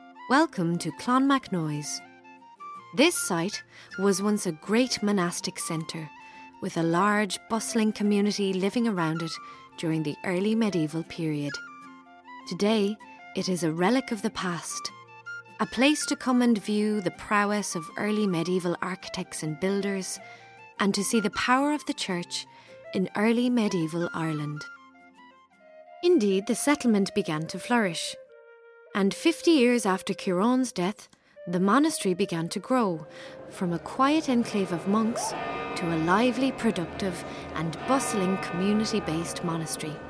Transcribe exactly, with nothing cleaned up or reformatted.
Welcome to Clonmacnoise. This site was once a great monastic centre, with a large, bustling community living around it during the early medieval period. Today, it is a relic of the past, a place to come and view the prowess of early medieval architects and builders, and to see the power of the church in early medieval Ireland. Indeed, the settlement began to flourish. And fifty years after Ciaráin's death, the monastery began to grow, from a quiet enclave of monks to a lively, productive and bustling community-based monastery.